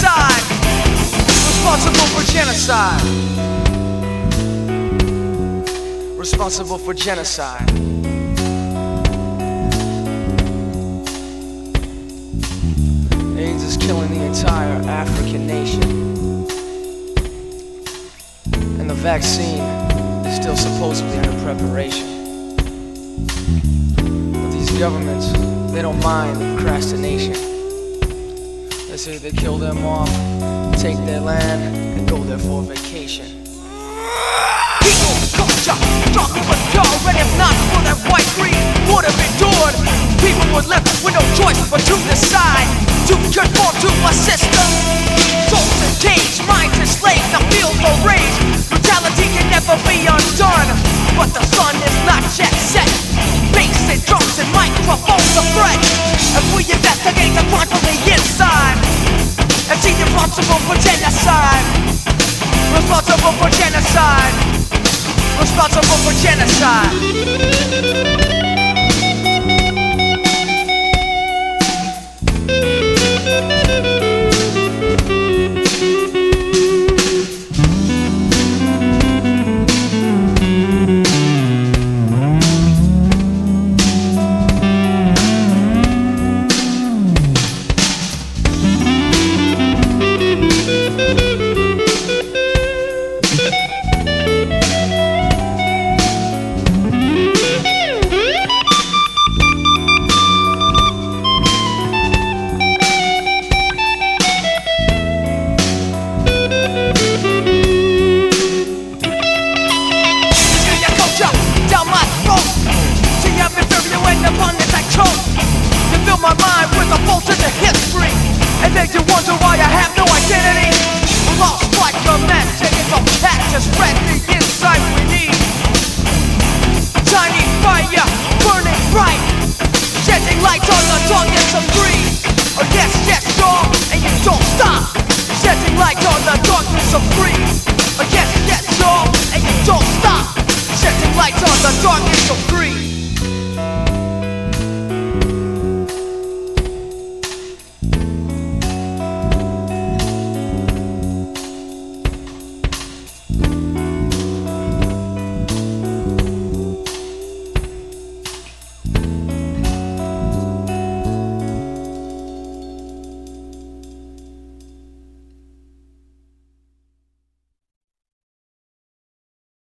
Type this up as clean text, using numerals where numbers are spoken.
genocide. Responsible for genocide. Responsible for genocide. AIDS is killing the entire African nation. And the vaccine is still supposedly under preparation. But these governments, they don't mind the procrastination. They say they kill them off, take their land, and go there for vacation. People, culture, struggle was pure, and if not for that white greed, would have endured. People were left with no choice but to decide to conform to a system. Souls engaged, minds enslaved, now feel the rage. Brutality can never be undone, but the sun is not yet set. Bass and drums and microphones are threat. As we investigate the crime from the inside, and see responsible for genocide. Responsible for genocide. Responsible for genocide.